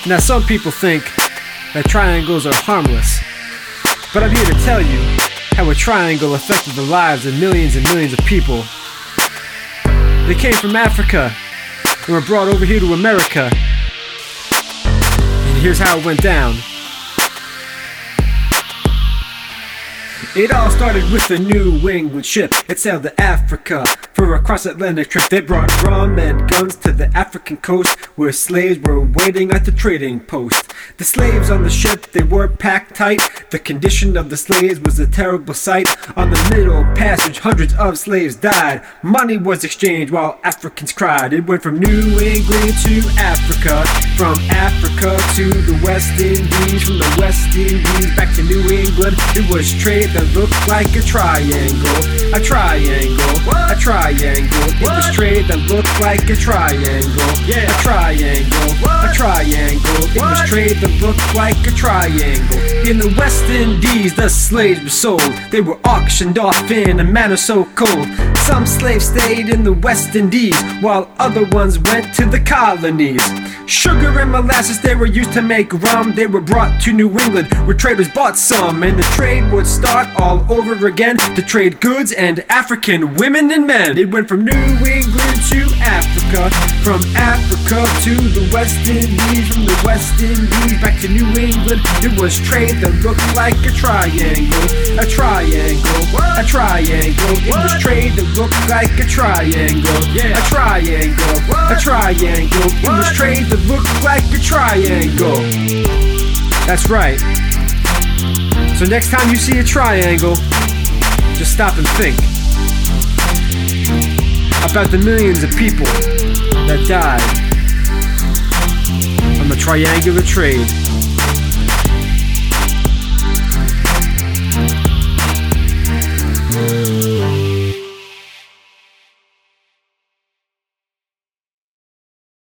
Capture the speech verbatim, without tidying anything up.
Now some people think that triangles are harmless, but I'm here to tell you how a triangle affected the lives of millions and millions of people. They came from Africa and were brought over here to America. And here's how it went down. It all started with a New England ship. It sailed to Africa for a cross-Atlantic trip. They brought rum and guns to the African coast, where slaves were waiting at the trading post. The slaves on the ship, they were packed tight. The condition of the slaves was a terrible sight. On the middle passage, hundreds of slaves died. Money was exchanged while Africans cried. It went from New England to Africa, from Africa to the West Indies, from the West Indies back to New England. It was trade that looked like a triangle, a triangle, a triangle. It was trade that looked like a triangle, a triangle, a triangle. It was trade that looked like a triangle. In the West Indies, the slaves were sold. They were auctioned off in a manner so cold. Some slaves stayed in the West Indies, while other ones went to the colonies. Sugar and molasses, they were used to make rum. They were brought to New England, where traders bought some, and the trade would start all over again to trade goods and African women and men. It went from New England to Africa, from Africa to the West Indies, from the West Indies back to New England. It was trade that looked like a triangle, a triangle, a triangle. It was trade that looked like a triangle, a triangle, a triangle. It was trade that looked like a triangle. That's right. So next time you see a triangle, just stop and think about the millions of people that died on the triangular trade.